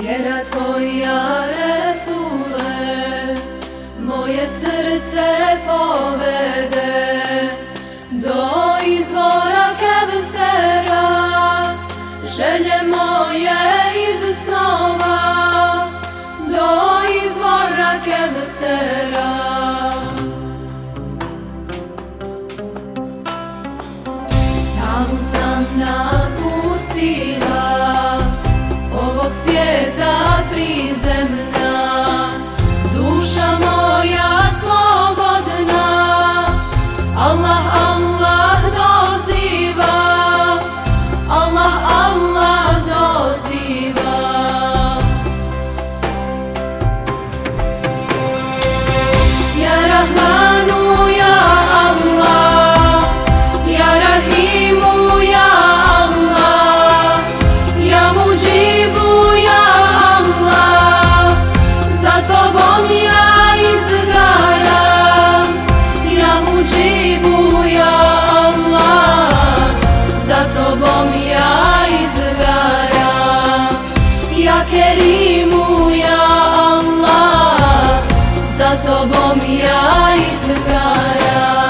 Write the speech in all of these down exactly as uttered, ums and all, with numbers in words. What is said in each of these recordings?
Vjera tvoja, Resule, moje srce povede do izvora Kevsera, želje moje iz snova, do izvora Kevsera. Tamo sam napustila ovog svijeta prizemna, duša moja slobodna, Allah, Allah doziva, Allah, Allah doziva. Ja Rahmanu, ja Allah, ja Rahimu, ja Allah, ja Muđibu, ja Allah, za tobom ja izgaram, ja Muđibu, ja Allah, za tobom ja izgaram, ja Kerimu, ja Allah, za tobom ja izgaram.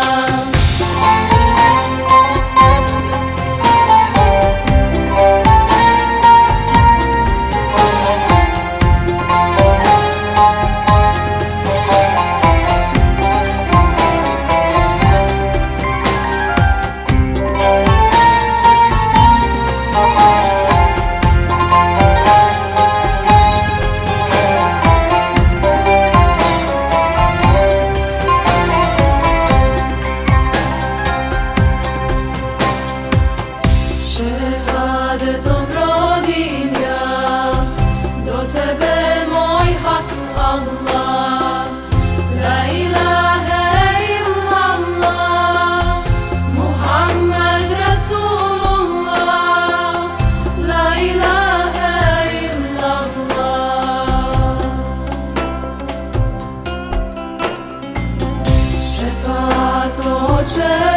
Šehadetom rodim ja do tebe, moj hak Allah. La ilahe illallah, Muhammed Rasulullah. La ilahe illallah. Šefaat oče